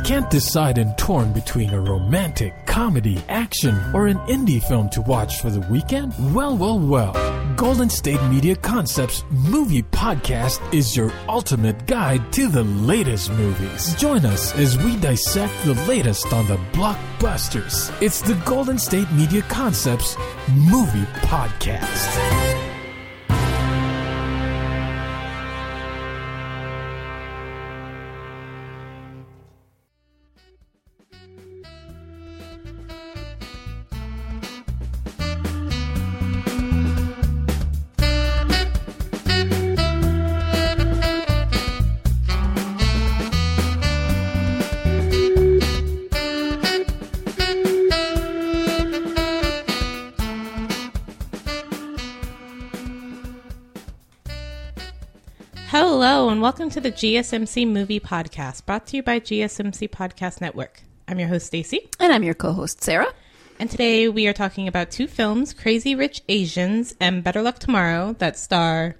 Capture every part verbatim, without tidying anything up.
Can't decide and torn between a romantic, comedy, action, or an indie film to watch for the weekend? Well, well, well. Golden State Media Concepts Movie Podcast is your ultimate guide to the latest movies. Join us as we dissect the latest on the blockbusters. It's the Golden State Media Concepts Movie Podcast. Hello, and welcome to the G S M C Movie Podcast, brought to you by G S M C Podcast Network. I'm your host, Stacy. And I'm your co-host, Sarah. And today we are talking about two films, Crazy Rich Asians and Better Luck Tomorrow, that star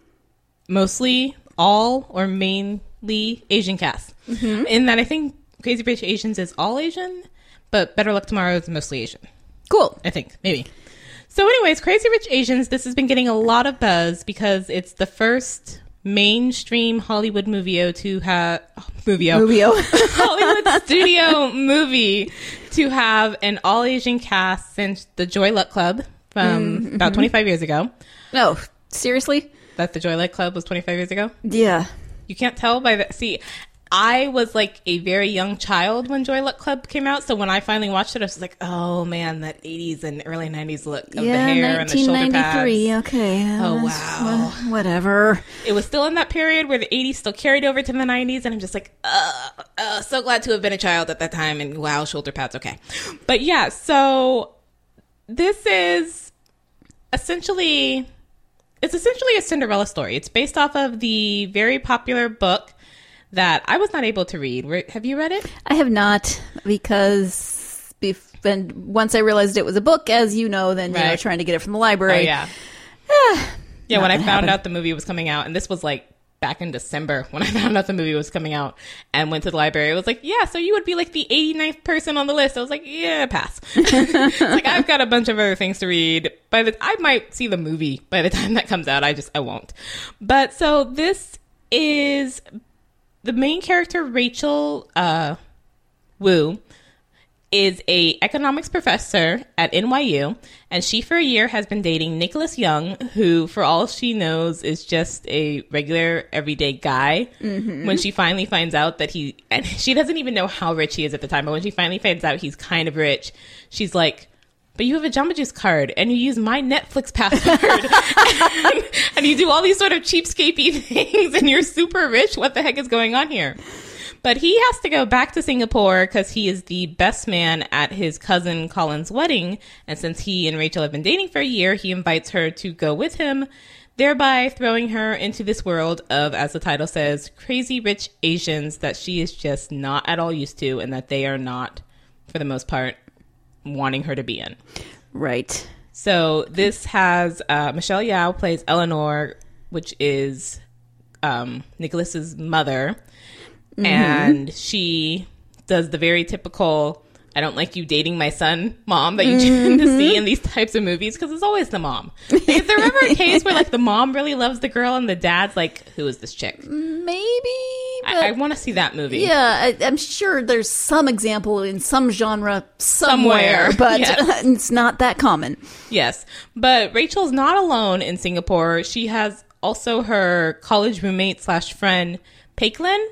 mostly all or mainly Asian cast. Mm-hmm. In that I think Crazy Rich Asians is all Asian, but Better Luck Tomorrow is mostly Asian. Cool. I think, maybe. So anyways, Crazy Rich Asians, this has been getting a lot of buzz because it's the first mainstream Hollywood movie to have oh, movie Hollywood studio movie to have an all Asian cast since the Joy Luck Club from mm-hmm. about twenty-five years ago. No, seriously? That the Joy Luck Club was twenty-five years ago? Yeah. You can't tell by the see. I was like a very young child when Joy Luck Club came out, so when I finally watched it, I was like, "Oh man, that eighties and early nineties look of yeah, the hair and the shoulder pads." Okay. Oh wow. Whatever. It was still in that period where the eighties still carried over to the nineties, and I'm just like, uh, uh, so glad to have been a child at that time. And wow, shoulder pads. Okay, but yeah, so this is essentially it's essentially a Cinderella story. It's based off of the very popular book that I was not able to read. Have you read it? I have not, because bef- and once I realized it was a book, as you know, then, right. you know, trying to get it from the library. Oh, yeah. yeah, when I found happened. out the movie was coming out, and this was like back in December when I found out the movie was coming out and went to the library, it was like, yeah, so you would be like the eighty-ninth person on the list. I was like, yeah, pass. It's like, I've got a bunch of other things to read. By the I might see the movie by the time that comes out. I just, I won't. But so this is... The main character, Rachel uh, Wu, is a economics professor at N Y U, and she for a year has been dating Nicholas Young, who, for all she knows, is just a regular, everyday guy. Mm-hmm. When she finally finds out that he, and she doesn't even know how rich he is at the time, but when she finally finds out he's kind of rich, she's like, but you have a Jamba Juice card, and you use my Netflix password, and, and you do all these sort of cheapskatey things, and you're super rich. What the heck is going on here? But he has to go back to Singapore because he is the best man at his cousin Colin's wedding, and since he and Rachel have been dating for a year, he invites her to go with him, thereby throwing her into this world of, as the title says, crazy rich Asians that she is just not at all used to, and that they are not, for the most part, wanting her to be in. Right. So this has uh, Michelle Yeoh plays Eleanor, which is um, Nicholas's mother, mm-hmm. and she does the very typical "I don't like you dating my son" mom that you tend to see in these types of movies, because it's always the mom. Is there ever a case where like the mom really loves the girl and the dad's like, "Who is this chick?" Maybe. I, I want to see that movie. Yeah, I, I'm sure there's some example in some genre somewhere, somewhere. but yes. It's not that common. Yes, but Rachel's not alone in Singapore. She has also her college roommate slash friend, Paiklin,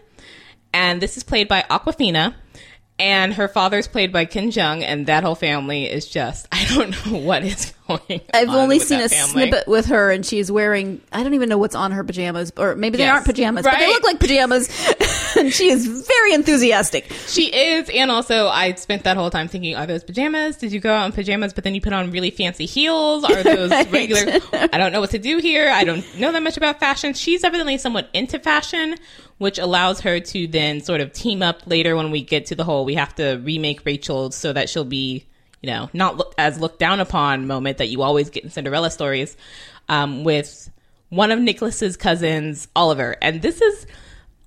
and this is played by Awkwafina. And her father's played by Ken Jeong, and that whole family is just, I don't know what is going I've on. I've only with seen a family. snippet with her, and she's wearing, I don't even know what's on her pajamas, or maybe they yes. aren't pajamas, right? but they look like pajamas, and she is very enthusiastic. She is, and also I spent that whole time thinking, are those pajamas? Did you go out in pajamas, but then you put on really fancy heels? Are those right. regular? I don't know what to do here. I don't know that much about fashion. She's evidently somewhat into fashion, which allows her to then sort of team up later when we get to the whole, we have to remake Rachel so that she'll be, you know, not look, as looked down upon moment that you always get in Cinderella stories, um, with one of Nicholas's cousins, Oliver. And this is,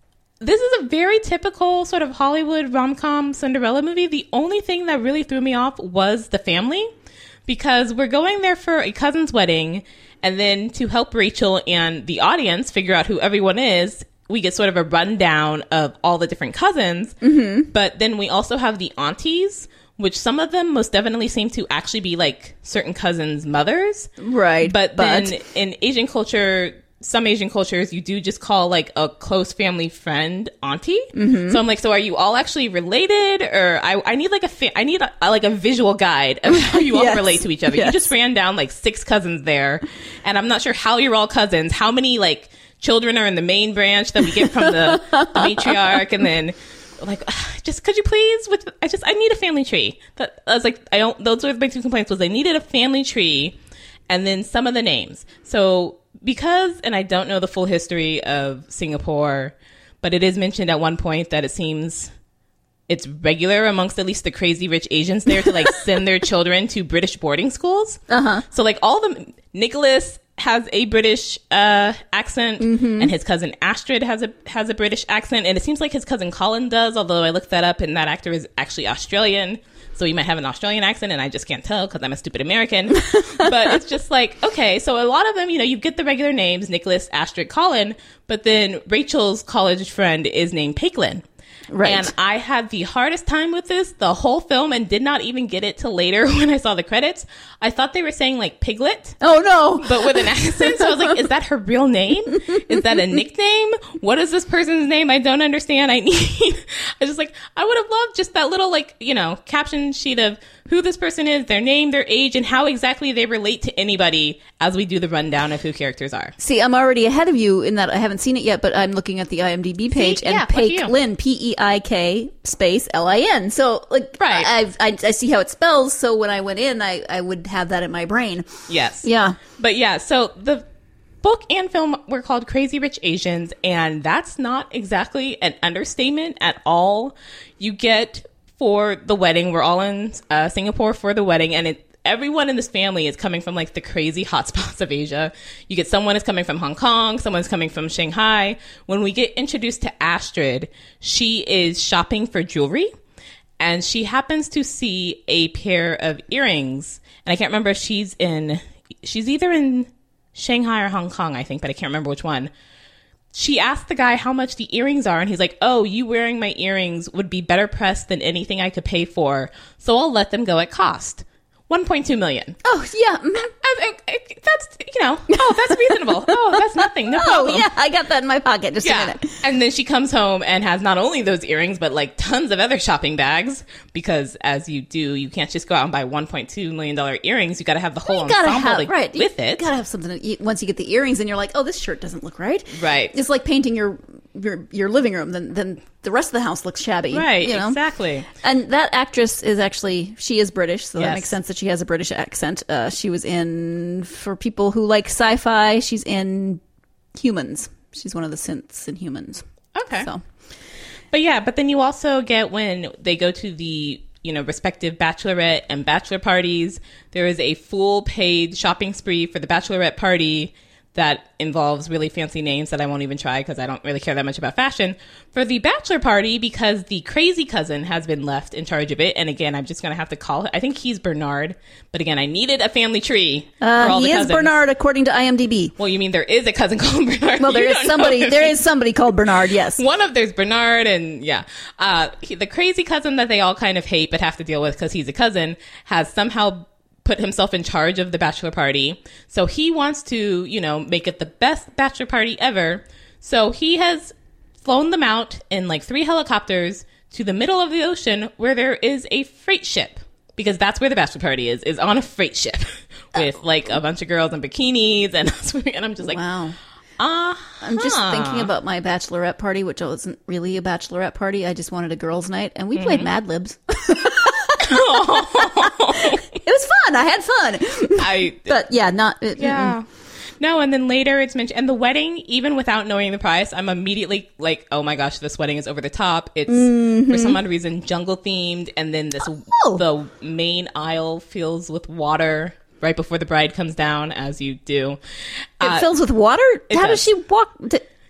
this is a very typical sort of Hollywood rom-com Cinderella movie. The only thing that really threw me off was the family, because we're going there for a cousin's wedding, and then to help Rachel and the audience figure out who everyone is, we get sort of a rundown of all the different cousins. Mm-hmm. But then we also have the aunties, which some of them most definitely seem to actually be like certain cousins' mothers. Right. But, but then in Asian culture, some Asian cultures, you do just call like a close family friend auntie. Mm-hmm. So I'm like, so are you all actually related? Or I, I need like a, fa- I need a, like a visual guide of how you all yes. relate to each other. Yes. You just ran down like six cousins there. And I'm not sure how you're all cousins. How many like children are in the main branch that we get from the, the matriarch? And then like, just could you please with, I just, I need a family tree. That I was like, I don't, those were my two complaints was I needed a family tree and then some of the names. So, because, and I don't know the full history of Singapore, but it is mentioned at one point that it seems it's regular amongst at least the crazy rich Asians there to like send their children to British boarding schools. Uh-huh. So like all the, Nicholas has a British uh, accent, mm-hmm. and his cousin Astrid has a has a British accent, and it seems like his cousin Colin does, although I looked that up and that actor is actually Australian. So he might have an Australian accent, and I just can't tell because I'm a stupid American. But it's just like, okay, so a lot of them, you know, you get the regular names, Nicholas, Astrid, Colin, but then Rachel's college friend is named Paislin. Right. And I had the hardest time with this the whole film and did not even get it till later when I saw the credits. I thought they were saying like Piglet. Oh, no. But with an accent. So I was like, is that her real name? Is that a nickname? What is this person's name? I don't understand. I need, I just like, I would have loved just that little like, you know, caption sheet of who this person is, their name, their age, and how exactly they relate to anybody as we do the rundown of who characters are. See, I'm already ahead of you in that I haven't seen it yet, but I'm looking at the IMDb page. See? And Yeah, Paislin, P E I K space L I N. So, like, right. I, I I see how it spells, so when I went in, I, I would have that in my brain. Yes. Yeah. But yeah, so the book and film were called Crazy Rich Asians, and that's not exactly an understatement at all. You get... For the wedding, we're all in uh, Singapore for the wedding, and it, everyone in this family is coming from like the crazy hotspots of Asia. You get someone is coming from Hong Kong, someone's coming from Shanghai. When we get introduced to Astrid, she is shopping for jewelry, and she happens to see a pair of earrings, and I can't remember if she's in, she's either in Shanghai or Hong Kong, I think, but I can't remember which one. She asked the guy how much the earrings are, and he's like, oh, you wearing my earrings would be better pressed than anything I could pay for, so I'll let them go at cost. one point two million. Oh, yeah. Mm-hmm. I, I, I, that's, you know, oh, that's reasonable. Oh, that's nothing. No problem. Oh, yeah, I got that in my pocket. Just yeah. a minute. And then she comes home and has not only those earrings, but like tons of other shopping bags, because as you do, you can't just go out and buy one point two million dollars earrings. You got to have the whole well, ensemble have, like, right. with you it. You got to have something to eat. Once you get the earrings and you're like, oh, this shirt doesn't look right. Right. It's like painting your your, your living room. Then, then the rest of the house looks shabby. Right, you know? Exactly. And that actress is actually, she is British, so yes. that makes sense that she has a British accent. Uh, she was in, for people who like sci-fi, she's in Humans. She's one of the synths in Humans. Okay. So, But yeah, but then you also get when they go to the, you know, respective bachelorette and bachelor parties, there is a full paid shopping spree for the bachelorette party that involves really fancy names that I won't even try because I don't really care that much about fashion. For the bachelor party, because the crazy cousin has been left in charge of it, and again, I'm just going to have to call it, I think he's Bernard, but again, I needed a family tree for uh, all the he is cousins. Bernard according to IMDb. Well, you mean there is a cousin called Bernard? Well, there You is don't somebody, know there he- is somebody called Bernard, yes. One of there's Bernard, and yeah, uh, he, the crazy cousin that they all kind of hate but have to deal with because he's a cousin has somehow put himself in charge of the bachelor party. So he wants to, you know, make it the best bachelor party ever. So he has flown them out in like three helicopters to the middle of the ocean where there is a freight ship, because that's where the bachelor party is, is on a freight ship with like a bunch of girls in bikinis, and, and I'm just like, wow. Uh-huh. I'm just thinking about my bachelorette party, which wasn't really a bachelorette party. I just wanted a girls' night, and we mm-hmm. played Mad Libs. It was fun. I had fun. I, but yeah, not. It, yeah. Mm-mm. No, and then later it's mentioned, and the wedding, even without knowing the price, I'm immediately like, oh my gosh, this wedding is over the top. It's mm-hmm. for some odd reason jungle themed, and then this oh. the main aisle fills with water right before the bride comes down, as you do. It uh, fills with water? How does. does she walk? To-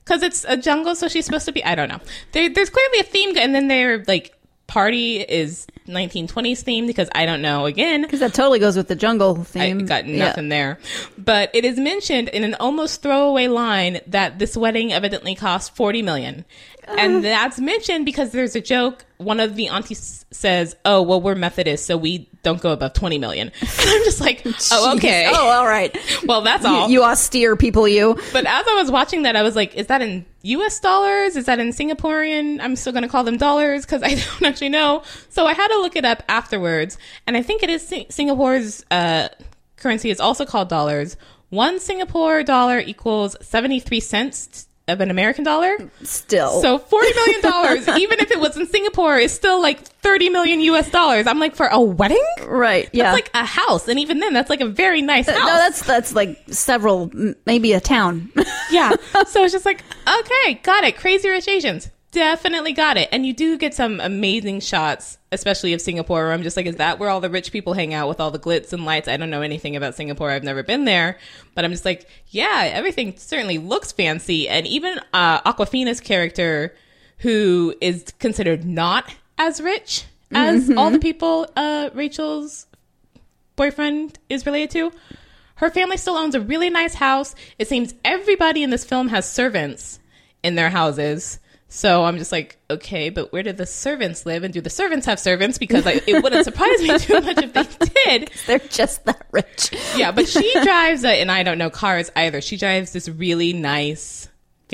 because it's a jungle, so she's supposed to be, I don't know. There, there's clearly a theme, and then their, like, party is nineteen twenties themed, because I don't know, again. Because that totally goes with the jungle theme. I got nothing yeah. there. But it is mentioned in an almost throwaway line that this wedding evidently cost forty million dollars. Uh. And that's mentioned because there's a joke. One of the aunties says, oh, well, we're Methodist, so we don't go above twenty million dollars. And I'm just like, oh, okay. Oh, all right. Well, that's all. You, you austere people, you. But as I was watching that, I was like, is that in U S dollars? Is that in Singaporean? I'm still going to call them dollars because I don't actually know. So I had to look it up afterwards. And I think it is Sing- Singapore's uh, currency is also called dollars. One Singapore dollar equals seventy-three cents of an American dollar. Still. So forty million dollars, even if it was in Singapore, is still like thirty million U S dollars. I'm like, for a wedding? Right. Yeah. That's like a house. And even then, that's like a very nice house. No, that's, that's like several, maybe a town. Yeah. So it's just like, okay, got it. Crazy Rich Asians. Definitely got it. And you do get some amazing shots, especially of Singapore, where I'm just like, is that where all the rich people hang out with all the glitz and lights? I don't know anything about Singapore. I've never been there. But I'm just like, yeah, everything certainly looks fancy. And even uh, Awkwafina's character, who is considered not as rich as mm-hmm. all the people uh, Rachel's boyfriend is related to, her family still owns a really nice house. It seems everybody in this film has servants in their houses. So I'm just like, okay, but where do the servants live? And do the servants have servants? Because I, it wouldn't surprise me too much if they did. They're just that rich. Yeah, but she drives, a, and I don't know cars either. She drives this really nice,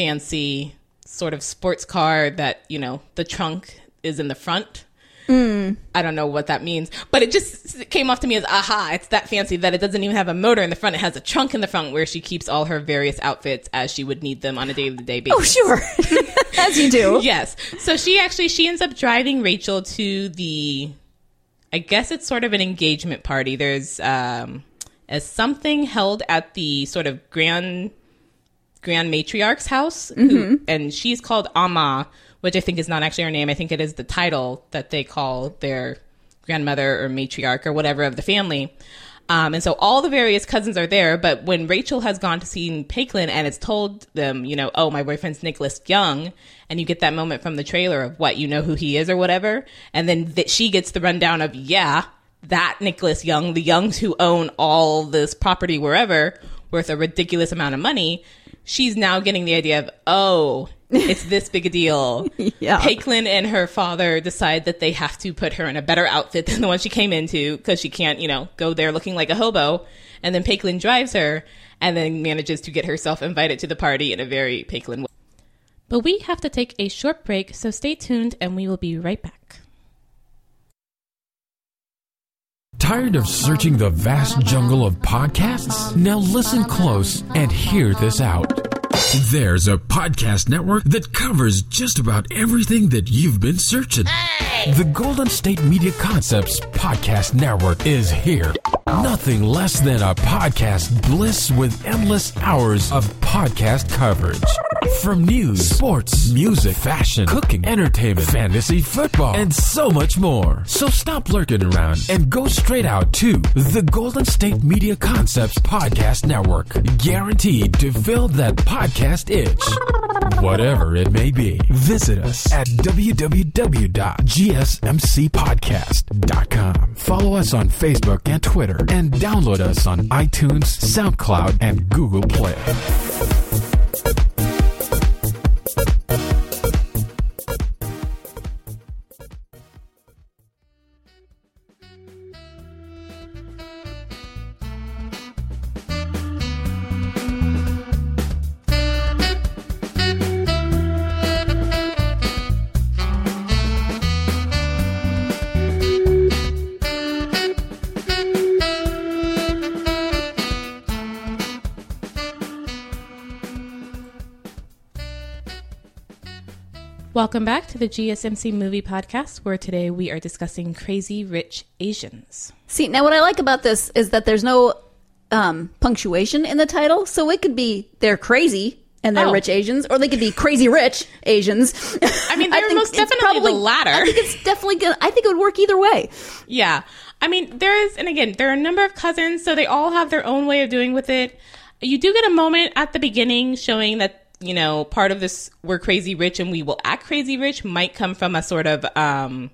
fancy sort of sports car that, you know, the trunk is in the front. Mm. I don't know what that means, but it just came off to me as, aha, it's that fancy that it doesn't even have a motor in the front. It has a trunk in the front where she keeps all her various outfits as she would need them on a day-to-day basis. Oh, sure. As you do. Yes. So she actually, she ends up driving Rachel to the, I guess it's sort of an engagement party. There's um, a something held at the sort of grand, grand matriarch's house, mm-hmm. who, and she's called Amma, which I think is not actually her name. I think it is the title that they call their grandmother or matriarch or whatever of the family. Um, and so all the various cousins are there. But when Rachel has gone to see Paquin and it's told them, you know, oh, my boyfriend's Nicholas Young, and you get that moment from the trailer of what, you know who he is or whatever. And then th- she gets the rundown of, yeah, that Nicholas Young, the Youngs who own all this property wherever, worth a ridiculous amount of money. She's now getting the idea of, oh, it's this big a deal. Yeah. Paquin and her father decide that they have to put her in a better outfit than the one she came into because she can't, you know, go there looking like a hobo. And then Paquin drives her and then manages to get herself invited to the party in a very Paquin way. But we have to take a short break, so stay tuned and we will be right back. Tired of searching the vast jungle of podcasts? Now listen close and hear this out. There's a podcast network that covers just about everything that you've been searching. Hey! The Golden State Media Concepts Podcast Network is here. Nothing less than a podcast bliss with endless hours of podcast coverage. From news, sports, music, fashion, cooking, entertainment, fantasy, football, and so much more. So stop lurking around and go straight out to the Golden State Media Concepts Podcast Network. Guaranteed to fill that podcast itch. Whatever it may be. Visit us at w w w dot g s m c podcast dot com. Follow us on Facebook and Twitter, and download us on iTunes, SoundCloud, and Google Play. Welcome back to the G S M C Movie Podcast, where today we are discussing Crazy Rich Asians. See, now what I like about this is that there's no um, punctuation in the title, so it could be they're crazy and they're oh. rich Asians, or they could be crazy rich Asians. I mean, they're I most definitely probably, the latter. I think it's definitely gonna, I think it would work either way. Yeah. I mean, there is, and again, there are a number of cousins, so they all have their own way of doing with it. You do get a moment at the beginning showing that you know, part of this we're crazy rich and we will act crazy rich might come from a sort of, um,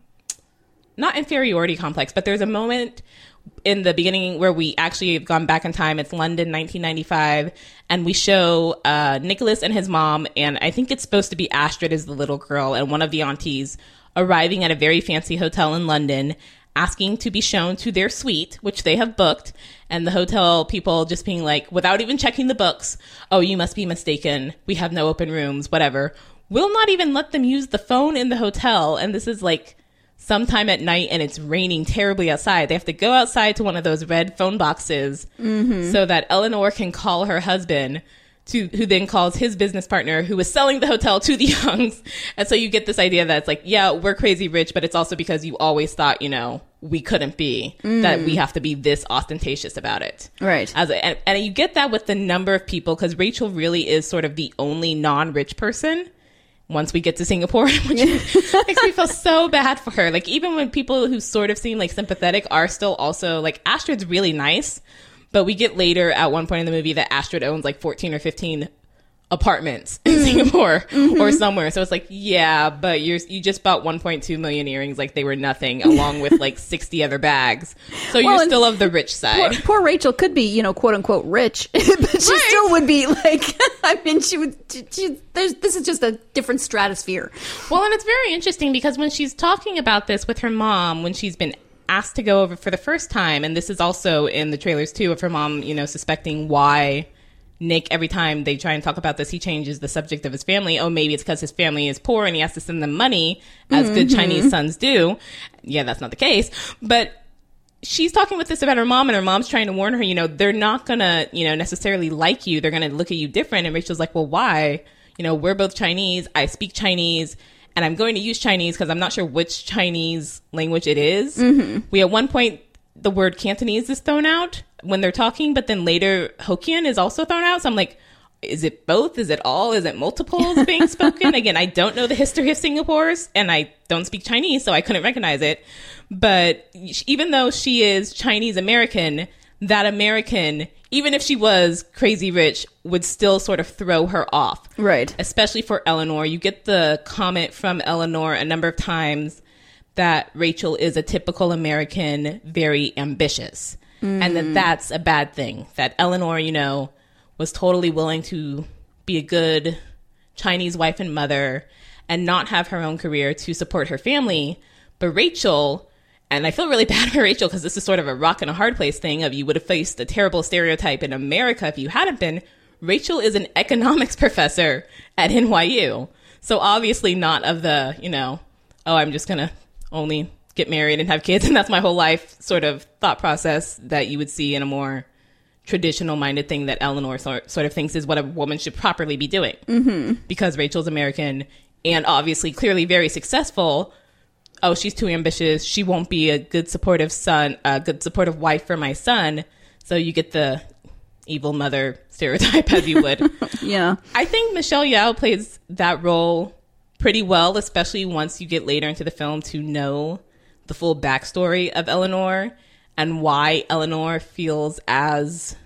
not inferiority complex, but there's a moment in the beginning where we actually have gone back in time. It's London, nineteen ninety-five, and we show uh, Nicholas and his mom, and I think it's supposed to be Astrid as the little girl and one of the aunties arriving at a very fancy hotel in London, asking to be shown to their suite, which they have booked, and the hotel people just being like, without even checking the books, oh, you must be mistaken. We have no open rooms, whatever. Will not even let them use the phone in the hotel, and this is like sometime at night and it's raining terribly outside. They have to go outside to one of those red phone boxes mm-hmm. so that Eleanor can call her husband, to who then calls his business partner who is selling the hotel to the Youngs. And so you get this idea that it's like, yeah, we're crazy rich, but it's also because you always thought, you know, we couldn't be, mm. that we have to be this ostentatious about it. Right. As a, and, and you get that with the number of people, because Rachel really is sort of the only non-rich person once we get to Singapore, which makes me feel so bad for her. Like, even when people who sort of seem like sympathetic are still also like, Astrid's really nice, but we get later at one point in the movie that Astrid owns like fourteen or fifteen apartments in Singapore mm-hmm. or somewhere. So it's like, yeah, but you're you just bought one point two million earrings like they were nothing, along with like sixty other bags. So well, you're still of the rich side. Poor, poor Rachel could be, you know, quote unquote rich, but she right. still would be like, I mean, she would, she, she, there's, this is just a different stratosphere. Well, and it's very interesting because when she's talking about this with her mom, when she's been asked to go over for the first time, and this is also in the trailers too, of her mom, you know, suspecting why Nick, every time they try and talk about this, he changes the subject of his family. Oh, maybe it's because his family is poor and he has to send them money, as mm-hmm. good Chinese sons do. Yeah, that's not the case. But she's talking with this about her mom, and her mom's trying to warn her, you know, they're not going to, you know, necessarily like you. They're going to look at you different. And Rachel's like, well, why? You know, we're both Chinese. I speak Chinese, and I'm going to use Chinese because I'm not sure which Chinese language it is. Mm-hmm. We, at one point, the word Cantonese is thrown out when they're talking, but then later Hokkien is also thrown out. So I'm like, is it both? Is it all? Is it multiples being spoken? Again, I don't know the history of Singapore's, and I don't speak Chinese, so I couldn't recognize it. But even though she is Chinese American, that American, even if she was crazy rich, would still sort of throw her off. Right. Especially for Eleanor. You get the comment from Eleanor a number of times that Rachel is a typical American, very ambitious. Mm. And that that's a bad thing. That Eleanor, you know, was totally willing to be a good Chinese wife and mother and not have her own career to support her family. But Rachel, and I feel really bad for Rachel because this is sort of a rock and a hard place thing of you would have faced a terrible stereotype in America if you hadn't been. Rachel is an economics professor at N Y U. So obviously not of the, you know, oh, I'm just going to only get married and have kids and that's my whole life sort of thought process that you would see in a more traditional minded thing that Eleanor sort, sort of thinks is what a woman should properly be doing. Mm-hmm. Because Rachel's American and obviously clearly very successful. Oh, she's too ambitious. She won't be a good supportive son, a good supportive wife for my son. So you get the evil mother stereotype as you would. Yeah. I think Michelle Yeoh plays that role pretty well, especially once you get later into the film to know the full backstory of Eleanor and why Eleanor feels as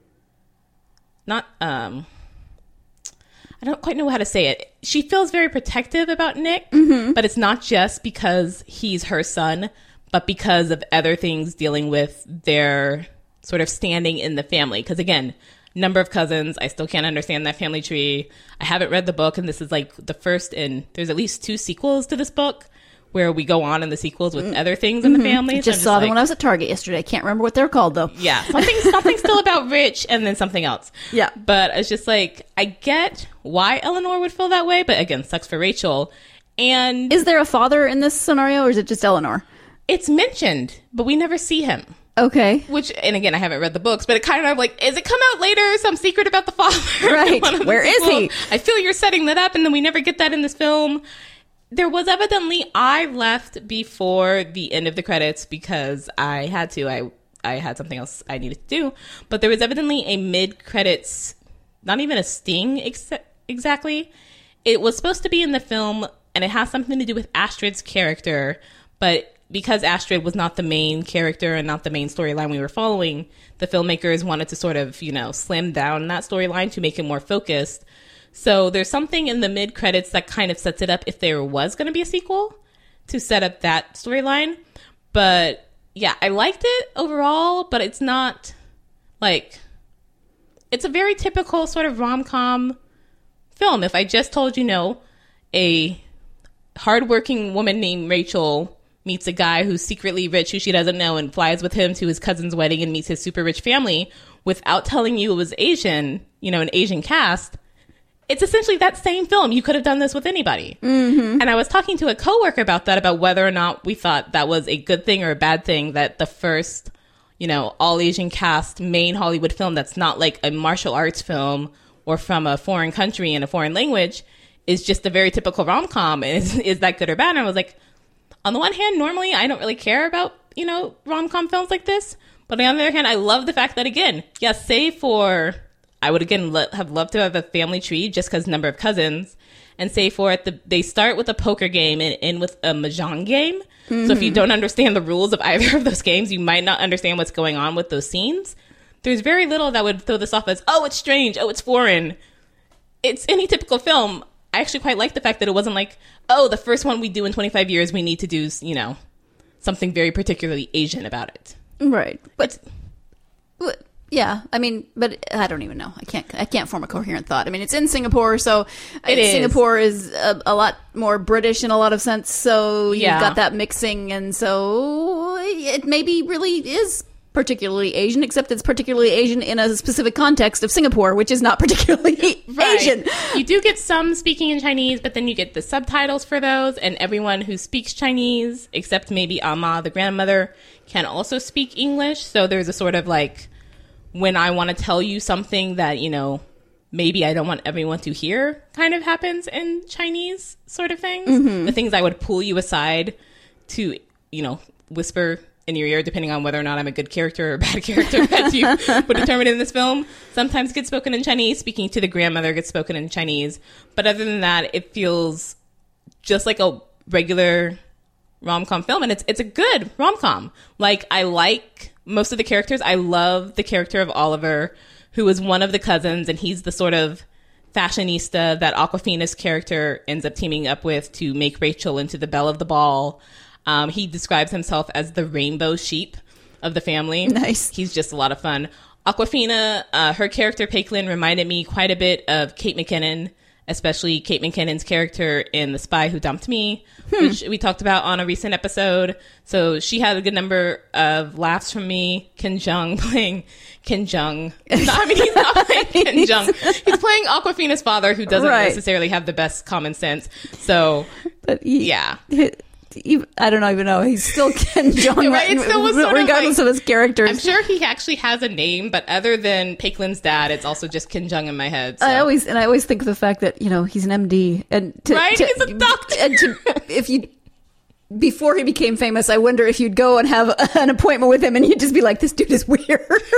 not, um, I don't quite know how to say it. She feels very protective about Nick, mm-hmm. but it's not just because he's her son, but because of other things dealing with their sort of standing in the family. Because again, number of cousins, I still can't understand that family tree. I haven't read the book, and this is like the first in, there's at least two sequels to this book where we go on in the sequels with other things in the family. Just, so just saw like, them when I was at Target yesterday. Can't remember what they're called though. Yeah, something something still about rich and then something else. Yeah, but it's just like I get why Eleanor would feel that way, but again, sucks for Rachel. And is there a father in this scenario, or is it just Eleanor? It's mentioned, but we never see him. Okay. Which, and again, I haven't read the books, but it kind of like, is it come out later? Some secret about the father? Right. Where is he? I feel you're setting that up, and then we never get that in this film. There was evidently, I left before the end of the credits because I had to. I I had something else I needed to do. But there was evidently a mid-credits, not even a sting ex- exactly. It was supposed to be in the film, and it has something to do with Astrid's character. But because Astrid was not the main character and not the main storyline we were following, the filmmakers wanted to sort of, you know, slim down that storyline to make it more focused. So there's something in the mid credits that kind of sets it up if there was going to be a sequel to set up that storyline. But yeah, I liked it overall, but it's not like, it's a very typical sort of rom-com film. If I just told you, no, a hardworking woman named Rachel meets a guy who's secretly rich who she doesn't know and flies with him to his cousin's wedding and meets his super rich family without telling you it was Asian, you know, an Asian cast, it's essentially that same film. You could have done this with anybody. Mm-hmm. And I was talking to a coworker about that, about whether or not we thought that was a good thing or a bad thing, that the first, you know, all Asian cast main Hollywood film that's not like a martial arts film or from a foreign country in a foreign language is just a very typical rom-com. And is, is that good or bad? And I was like, on the one hand, normally I don't really care about, you know, rom-com films like this. But on the other hand, I love the fact that, again, yes, say for, I would again lo- have loved to have a family tree just because number of cousins. And say for it, the, they start with a poker game and end with a mahjong game. Mm-hmm. So if you don't understand the rules of either of those games, you might not understand what's going on with those scenes. There's very little that would throw this off as, oh, it's strange, oh, it's foreign. It's any typical film. I actually quite like the fact that it wasn't like, oh, the first one we do in twenty-five years, we need to do, you know, something very particularly Asian about it. Right. But, but yeah, I mean, but I don't even know. I can't I can't form a coherent thought. I mean, it's in Singapore, so it is. Singapore is a, a lot more British in a lot of sense, so you've yeah. got that mixing, and so it maybe really is particularly Asian, except it's particularly Asian in a specific context of Singapore, which is not particularly right. Asian. You do get some speaking in Chinese, but then you get the subtitles for those, and everyone who speaks Chinese, except maybe Amma, the grandmother, can also speak English. So there's a sort of like, when I want to tell you something that, you know, maybe I don't want everyone to hear kind of happens in Chinese sort of things. Mm-hmm. The things I would pull you aside to, you know, whisper in your ear, depending on whether or not I'm a good character or a bad character, as you would determine in this film, sometimes gets spoken in Chinese. Speaking to the grandmother gets spoken in Chinese. But other than that, it feels just like a regular rom-com film. And it's it's a good rom-com. Like, I like most of the characters. I love the character of Oliver, who is one of the cousins, and he's the sort of fashionista that Awkwafina's character ends up teaming up with to make Rachel into the belle of the ball. Um, he describes himself as the rainbow sheep of the family. Nice. He's just a lot of fun. Awkwafina, uh, her character, Peiklin, reminded me quite a bit of Kate McKinnon, especially Kate McKinnon's character in The Spy Who Dumped Me, hmm. which we talked about on a recent episode. So she had a good number of laughs from me. Ken Jeong playing Ken Jeong. No, I mean, he's not playing Ken Jeong. He's playing Awkwafina's father, who doesn't right. necessarily have the best common sense. So, but he, yeah. He, I don't even know. He's still Ken Jeong, right? It still was sort regardless of, like, of his characters. I'm sure he actually has a name, but other than Peiklin's dad, it's also just Ken Jeong in my head. So. I always and I always think of the fact that, you know, he's an M D, and to, right, to, he's a doctor. And to, if you before he became famous, I wonder if you'd go and have an appointment with him, and you'd just be like, "This dude is weird."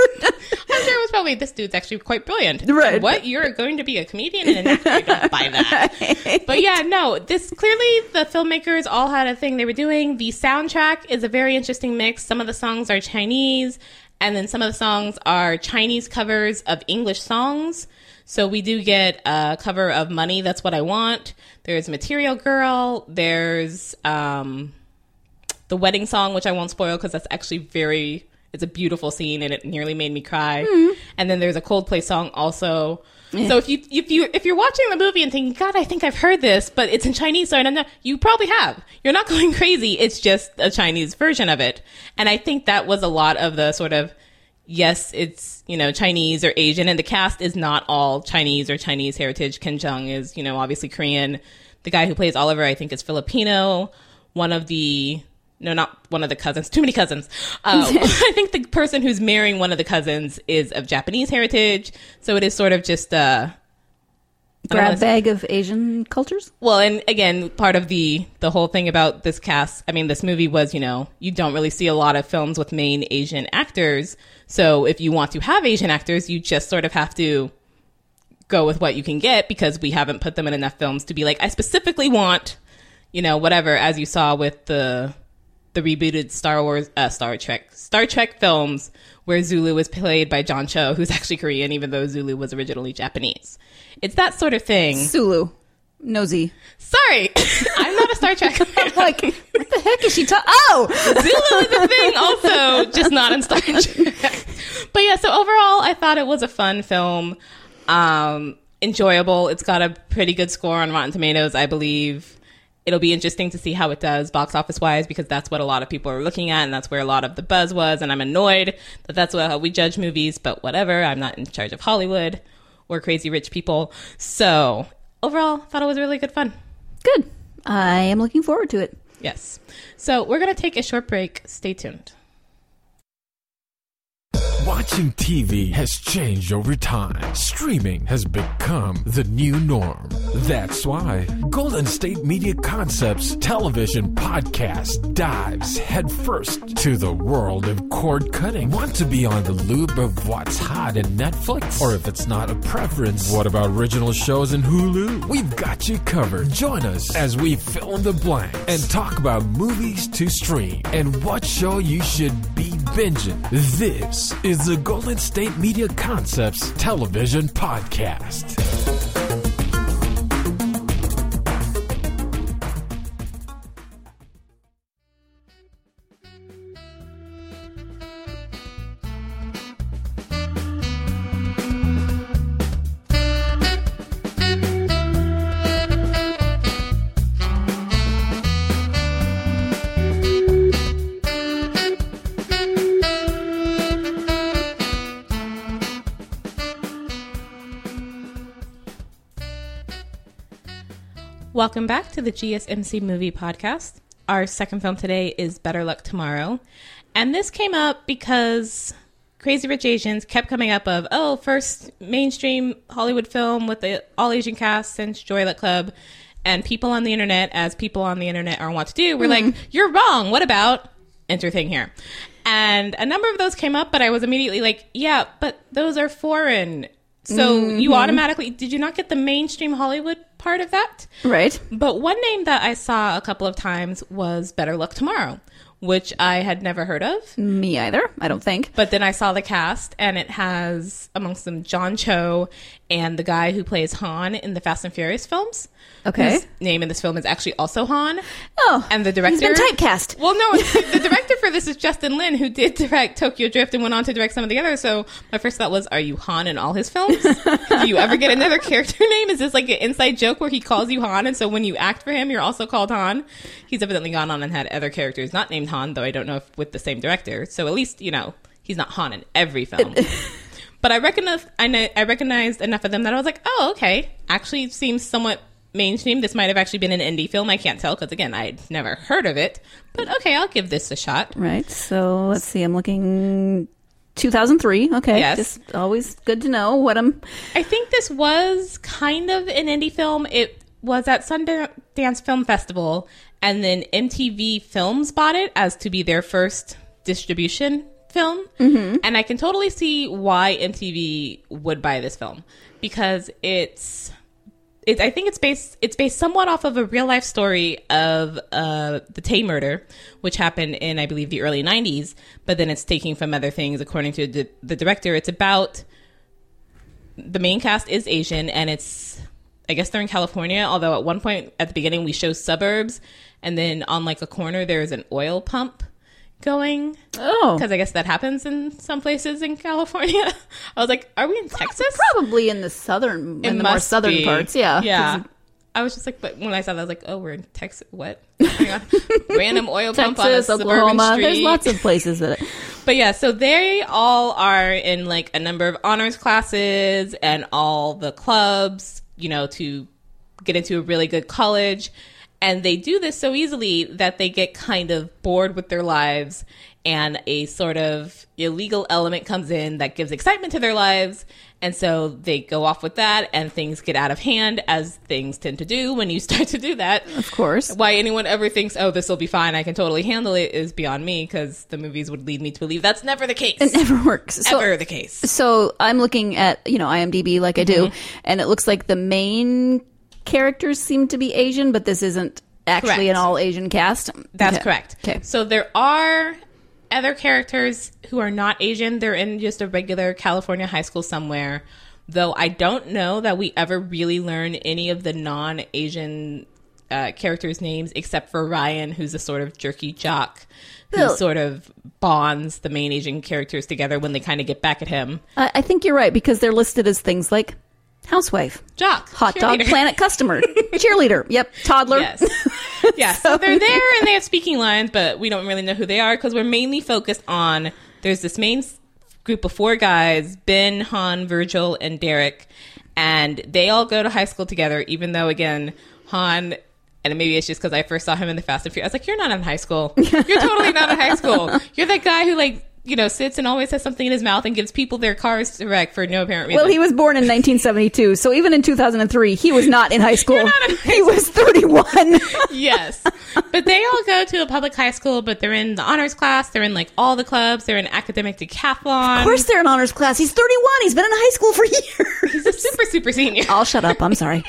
I'm sure it was probably, this dude's actually quite brilliant. Right? And what, you're going to be a comedian and an actor? I don't buy that. But yeah, no. This clearly the filmmakers all had a thing they were doing. The soundtrack is a very interesting mix. Some of the songs are Chinese, and then some of the songs are Chinese covers of English songs. So we do get a cover of Money, That's What I Want. There's Material Girl. There's um, the wedding song, which I won't spoil because that's actually very, it's a beautiful scene and it nearly made me cry. Mm. And then there's a Coldplay song also. Yeah. So if you if you if you're watching the movie and thinking, God, I think I've heard this, but it's in Chinese, so I don't know, you probably have. You're not going crazy. It's just a Chinese version of it. And I think that was a lot of the sort of, yes, it's, you know, Chinese or Asian, and the cast is not all Chinese or Chinese heritage. Ken Jeong is, you know, obviously Korean. The guy who plays Oliver, I think, is Filipino. One of the, no, not one of the cousins, too many cousins. Uh, I think the person who's marrying one of the cousins is of Japanese heritage. So it is sort of just a grab bag of Asian cultures. Well, and again, part of the the whole thing about this cast, I mean, this movie was, you know, you don't really see a lot of films with main Asian actors. So if you want to have Asian actors, you just sort of have to go with what you can get, because we haven't put them in enough films to be like, I specifically want, you know, whatever, as you saw with the the rebooted Star Wars, uh, Star Trek, Star Trek films where Zulu was played by John Cho, who's actually Korean, even though Zulu was originally Japanese. It's that sort of thing. Sulu. Nosy. Sorry, I'm not a Star Trek fan. Like, what the heck is she talking? Oh! Zulu is a thing also, just not in Star Trek. But yeah, so overall, I thought it was a fun film. Um, enjoyable. It's got a pretty good score on Rotten Tomatoes, I believe. It'll be interesting to see how it does box office wise, because that's what a lot of people are looking at, and that's where a lot of the buzz was. And I'm annoyed that that's how we judge movies, but whatever. I'm not in charge of Hollywood or crazy rich people. So overall, thought it was really good fun. Good. I am looking forward to it. Yes. So we're going to take a short break. Stay tuned. Watching T V has changed over time. Streaming has become the new norm. That's why Golden State Media Concepts television podcast dives headfirst to the world of cord cutting. Want to be on the loop of what's hot in Netflix? Or if it's not a preference, what about original shows in Hulu? We've got you covered. Join us as we fill in the blanks and talk about movies to stream and what show you should be binging. This is the Golden State Media Concepts television podcast. Welcome back to the G S M C Movie Podcast. Our second film today is Better Luck Tomorrow. And this came up because Crazy Rich Asians kept coming up of, oh, first mainstream Hollywood film with the all-Asian cast since Joy Luck Club. And people on the internet, as people on the internet are wont to do, were mm. like, you're wrong. What about enter thing here? And a number of those came up, but I was immediately like, yeah, but those are foreign. So mm-hmm. you automatically, did you not get the mainstream Hollywood part of that? Right. But one name that I saw a couple of times was Better Luck Tomorrow, which I had never heard of. Me either, I don't think. But then I saw the cast, and it has amongst them John Cho and the guy who plays Han in the Fast and Furious films. Okay. His name in this film is actually also Han. Oh. And the director... He's been typecast. Well, no, the director for this is Justin Lin, who did direct Tokyo Drift and went on to direct some of the others. So my first thought was, are you Han in all his films? Do you ever get another character name? Is this like an inside joke where he calls you Han, and so when you act for him, you're also called Han? He's evidently gone on and had other characters not named Han, though I don't know if with the same director. So at least, you know, he's not Han in every film. But I recognize, I, know, I recognized enough of them that I was like, oh, okay. Actually seems somewhat mainstream. This might have actually been an indie film. I can't tell because, again, I'd never heard of it. But okay, I'll give this a shot. Right. So let's see. I'm looking two thousand three. Okay. Yes. Just always good to know what I'm... I think this was kind of an indie film. It was at Sundance Film Festival, and then M T V Films bought it as to be their first distribution film. Mm-hmm. And I can totally see why M T V would buy this film, because it's it, I think it's based it's based somewhat off of a real life story of uh, the Tay murder, which happened in, I believe, the early nineties. But then it's taking from other things, according to the, the director. It's about, the main cast is Asian, and it's, I guess they're in California. Although at one point at the beginning we show suburbs, and then on like a corner there's an oil pump going. Oh, because I guess that happens in some places in California. I was like, are we in Texas? Probably in the southern, it in the more southern be. parts. Yeah, yeah. I was just like, but when I saw that, I was like, oh, we're in Texas. What? Random oil pump Texas, on a Oklahoma. suburban street. There's lots of places that. But yeah, so they all are in like a number of honors classes and all the clubs, you know, to get into a really good college. And they do this so easily that they get kind of bored with their lives, and a sort of illegal element comes in that gives excitement to their lives. And so they go off with that, and things get out of hand, as things tend to do when you start to do that. Of course. Why anyone ever thinks, oh, this will be fine, I can totally handle it, is beyond me, because the movies would lead me to believe that's never the case. It never works. Ever so, the case. So I'm looking at, you know, IMDb like I do, Mm-hmm. and it looks like the main characters seem to be Asian, but this isn't actually Correct. an all-Asian cast. That's Okay. correct. Okay. So there are other characters who are not Asian. They're in just a regular California high school somewhere. Though I don't know that we ever really learn any of the non-Asian uh, characters' names except for Ryan, who's a sort of jerky jock who Well- sort of bonds the main Asian characters together when they kind of get back at him. I, I think you're right, because they're listed as things like housewife, Jock. hot dog cheerleader. planet customer, cheerleader, yep, toddler. Yes. Yeah, so they're there and they have speaking lines, but we don't really know who they are because we're mainly focused on, there's this main s- group of four guys, Ben, Han, Virgil, and Derek, and they all go to high school together, even though, again, Han, and maybe it's just because I first saw him in the Fast and Furious, I was like, you're not in high school. You're totally not in high school. You're that guy who, like, you know, sits and always has something in his mouth and gives people their cars to wreck for no apparent reason. Well, he was born in nineteen seventy-two, so even in two thousand three, he was not in high school. You're not in high he was thirty-one. Yes. But they all go to a public high school, but they're in the honors class. They're in like all the clubs. They're in academic decathlon. Of course they're in honors class. He's thirty-one. He's been in high school for years. He's a super, super senior. I'll shut up. I'm sorry.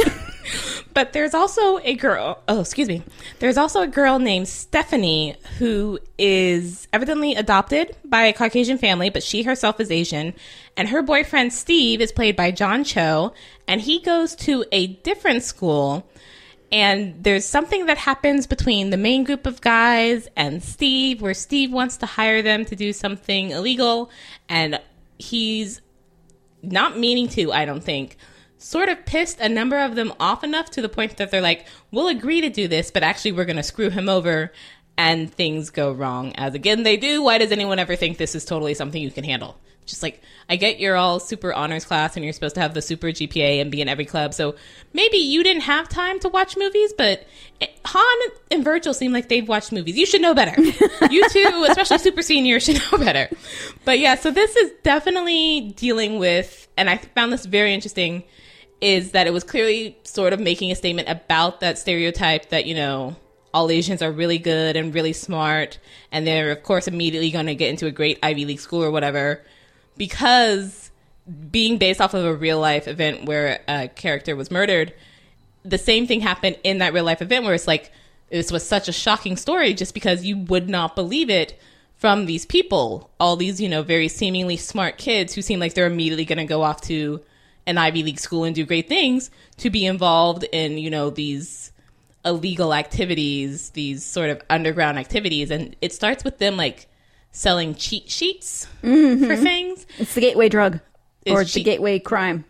But there's also a girl. Oh, excuse me. There's also a girl named Stephanie who is evidently adopted by a Caucasian family, but she herself is Asian. And her boyfriend, Steve, is played by John Cho. And he goes to a different school. And there's something that happens between the main group of guys and Steve, where Steve wants to hire them to do something illegal. And he's not meaning to, I don't think, sort of pissed a number of them off enough to the point that they're like, we'll agree to do this, but actually we're going to screw him over, and things go wrong, as again they do. Why does anyone ever think this is totally something you can handle? Just like, I get you're all super honors class and you're supposed to have the super G P A and be in every club, so maybe you didn't have time to watch movies, but it, Han and Virgil seem like they've watched movies. You should know better. You two, especially super senior, should know better. But yeah, so this is definitely dealing with, and I found this very interesting, is that it was clearly sort of making a statement about that stereotype that, you know, all Asians are really good and really smart, and they're, of course, immediately going to get into a great Ivy League school or whatever, because being based off of a real-life event where a character was murdered, the same thing happened in that real-life event where it's like, this was such a shocking story just because you would not believe it from these people, all these, you know, very seemingly smart kids who seem like they're immediately going to go off to an Ivy League school and do great things, to be involved in, you know, these illegal activities, these sort of underground activities. And it starts with them like selling cheat sheets Mm-hmm. for things. It's the gateway drug, or Is the she- gateway crime.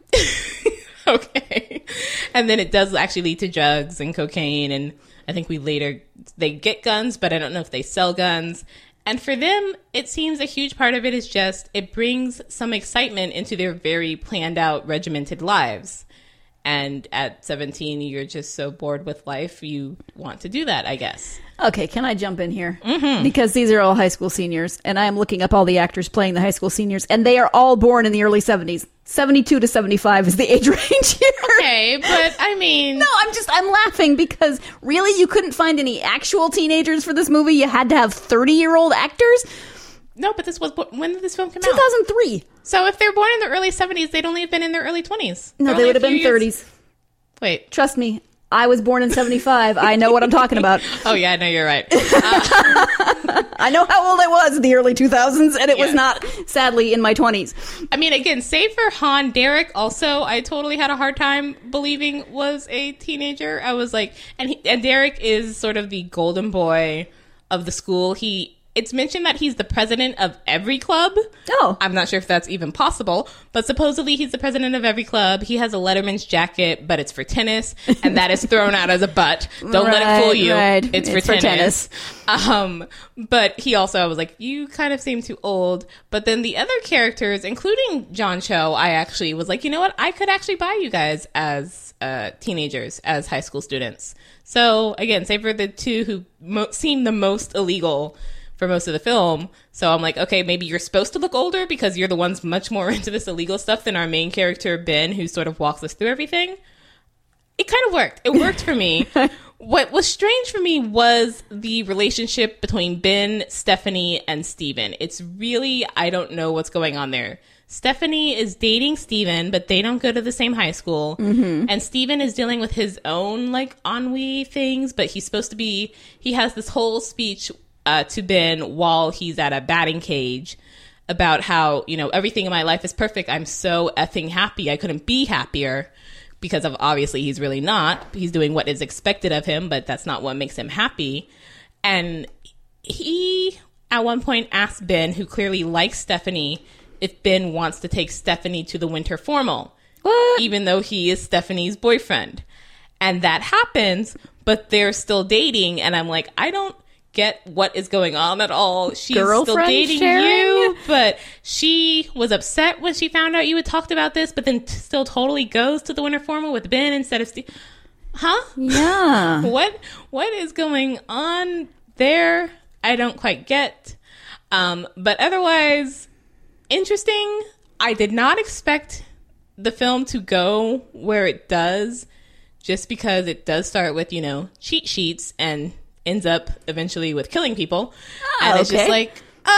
Okay. And then it does actually lead to drugs and cocaine. And I think we later, they get guns, but I don't know if they sell guns. And for them, it seems a huge part of it is just, it brings some excitement into their very planned out, regimented lives. And at seventeen, you're just so bored with life, you want to do that, I guess. Okay, can I jump in here? Mm-hmm. Because these are all high school seniors, and I am looking up all the actors playing the high school seniors, and they are all born in the early seventies. seventy-two to seventy-five is the age range here. Okay, but I mean... No, I'm just, I'm laughing because really you couldn't find any actual teenagers for this movie. You had to have thirty-year-old actors. No, but this was, when did this film come two out? thousand three. So if they're born in the early seventies, they'd only have been in their early twenties. No, They're they only would a have been few years- thirties. Wait. Trust me, I was born in seventy-five. I know what I'm talking about. Oh, yeah, no, you're right. I know how old I was in the early two thousands, and it was Yeah. not, sadly, in my twenties. I mean, again, save for Han, Derek also, I totally had a hard time believing was a teenager. I was like, and he, and Derek is sort of the golden boy of the school. He, it's mentioned that he's the president of every club. Oh. I'm not sure if that's even possible, but supposedly he's the president of every club. He has a Letterman's jacket, but it's for tennis, and that is thrown out as a butt. Don't let it fool Right, you. right. It's, for, It's for tennis. Um, but he also, I was like, you kind of seem too old. But then the other characters, including John Cho, I actually was like, you know what? I could actually buy you guys as uh, teenagers, as high school students. So again, save for the two who mo- seem the most illegal for most of the film. So I'm like, okay, maybe you're supposed to look older because you're the ones much more into this illegal stuff than our main character, Ben, who sort of walks us through everything. It kind of worked. It worked for me. What was strange for me was the relationship between Ben, Stephanie, and Steven. It's really, I don't know what's going on there. Stephanie is dating Steven, but they don't go to the same high school. Mm-hmm. And Steven is dealing with his own, like, ennui things, but he's supposed to be, he has this whole speech uh, to Ben while he's at a batting cage about how, you know, everything in my life is perfect. I'm so effing happy. I couldn't be happier, because of, obviously, he's really not. He's doing what is expected of him, but that's not what makes him happy. And he, at one point, asked Ben, who clearly likes Stephanie, if Ben wants to take Stephanie to the winter formal, What? even though he is Stephanie's boyfriend. And that happens, but they're still dating. And I'm like, I don't get what is going on at all. She's Girlfriend still dating sharing? you, but she was upset when she found out you had talked about this, but then t- still totally goes to the winter formal with Ben instead of Steve. Huh? Yeah. What What is going on there? I don't quite get. Um, but otherwise, interesting. I did not expect the film to go where it does, just because it does start with, you know, cheat sheets and ends up eventually with killing people. Oh, and it's okay. just like,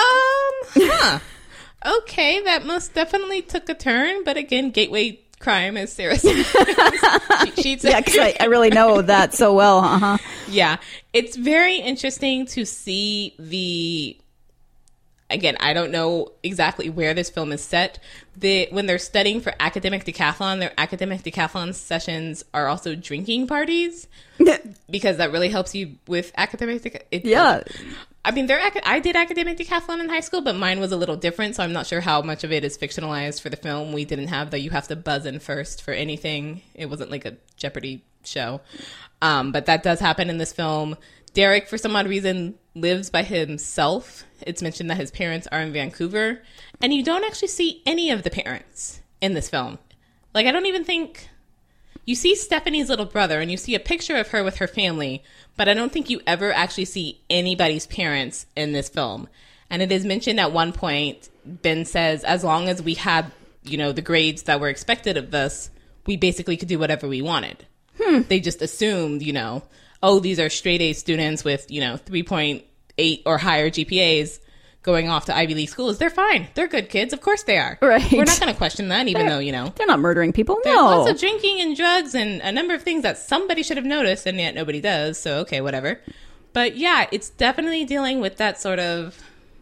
um, huh. Okay, that most definitely took a turn. But again, gateway crime, as Sarah said. Cheat sheets. Yeah, because I, I really know that so well. Uh-huh. Yeah, it's very interesting to see the, again, I don't know exactly where this film is set. The, when they're studying for academic decathlon, their academic decathlon sessions are also drinking parties, because that really helps you with academic decathlon. Yeah. I mean, they're, I did academic decathlon in high school, but mine was a little different, so I'm not sure how much of it is fictionalized for the film. We didn't have the you have to buzz in first for anything. It wasn't like a Jeopardy show. Um, but that does happen in this film. Derek, for some odd reason, lives by himself. It's mentioned that his parents are in Vancouver, and you don't actually see any of the parents in this film. Like, I don't even think... You see Stephanie's little brother, and you see a picture of her with her family, but I don't think you ever actually see anybody's parents in this film. And it is mentioned at one point, Ben says, as long as we had, you know, the grades that were expected of us, we basically could do whatever we wanted. Hmm. They just assumed, you know, oh, these are straight A students with, you know, three point eight or higher G P As going off to Ivy League schools. They're fine. They're good kids. Of course they are. Right. We're not going to question that, even they're, though, you know. They're not murdering people. There's no. lots of drinking and drugs and a number of things that somebody should have noticed, and yet nobody does. So, okay, whatever. But yeah, it's definitely dealing with that sort of,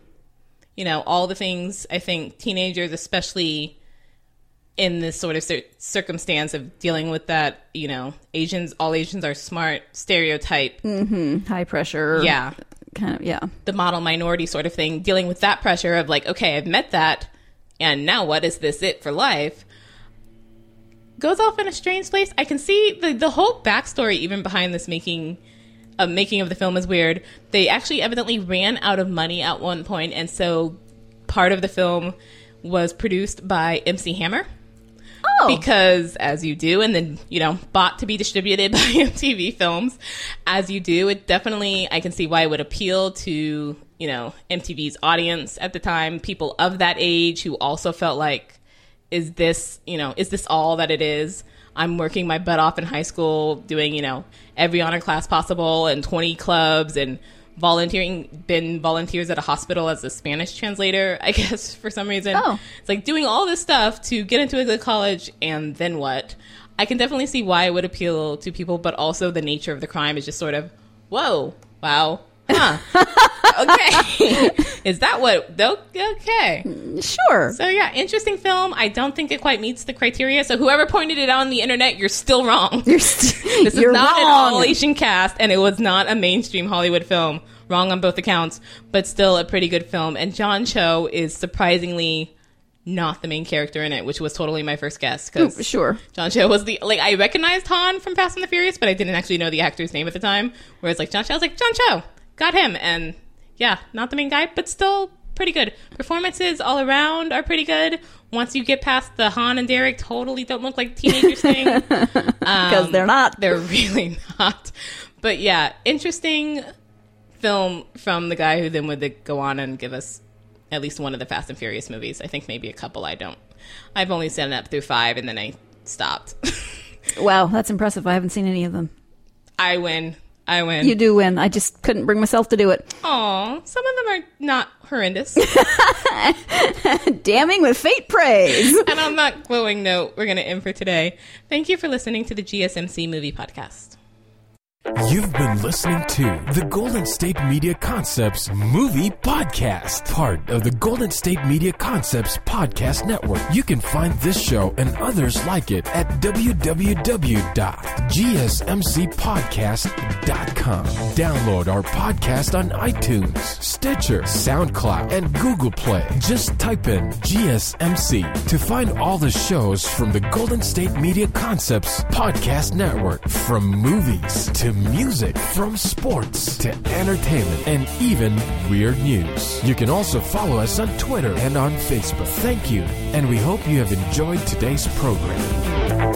you know, all the things I think teenagers, especially in this sort of cir- circumstance of dealing with that, you know, Asians, all Asians are smart stereotype. Mm-hmm. High pressure. Yeah. Kind of, yeah. The model minority sort of thing, dealing with that pressure of like, okay, I've met that, and now what is this it for life? Goes off in a strange place. I can see the, the whole backstory even behind this making, uh, making of the film is weird. They actually evidently ran out of money at one point, and so part of the film was produced by M C Hammer. Oh. Because, as you do, and then, you know, bought to be distributed by M T V Films, as you do, it definitely, I can see why it would appeal to, you know, M T V's audience at the time, people of that age who also felt like, is this, you know, is this all that it is? I'm working my butt off in high school, doing, you know, every honor class possible and twenty clubs and volunteering, been volunteers at a hospital as a Spanish translator, I guess, for some reason. Oh. It's like doing all this stuff to get into a good college, and then what? I can definitely see why it would appeal to people, but also the nature of the crime is just sort of, whoa, wow, huh, okay. Is that what, okay. Sure. So yeah, interesting film. I don't think it quite meets the criteria, so whoever pointed it out on the internet, you're still wrong. You're st- This is you're not an wrong. all-Asian cast, and it was not a mainstream Hollywood film. Wrong on both accounts, but still a pretty good film. And John Cho is surprisingly not the main character in it, which was totally my first guess. Cause Ooh, sure. John Cho was the, like, I recognized Han from Fast and the Furious, but I didn't actually know the actor's name at the time. Whereas, like, John Cho, I was like, John Cho, got him. And yeah, not the main guy, but still pretty good. Performances all around are pretty good. Once you get past the Han and Derek totally don't look like teenagers thing. Because um, they're not. They're really not. But yeah, interesting film from the guy who then would go on and give us at least one of the Fast and Furious movies. I think maybe a couple. I don't. I've only seen up through five, and then I stopped. Wow, that's impressive. I haven't seen any of them. I win. I win. You do win. I just couldn't bring myself to do it. Aw, some of them are not horrendous. Damning with faint praise. And on that glowing note, we're going to end for today. Thank you for listening to the G S M C Movie Podcast. You've been listening to the Golden State Media Concepts Movie Podcast, part of the Golden State Media Concepts Podcast Network. You can find this show and others like it at w w w dot g s m c podcast dot com. Download our podcast on iTunes, Stitcher, SoundCloud, and Google Play. Just type in G S M C to find all the shows from the Golden State Media Concepts Podcast Network, from movies to music, from sports to entertainment, and even weird news. You can also follow us on Twitter and on Facebook. Thank you, and we hope you have enjoyed today's program.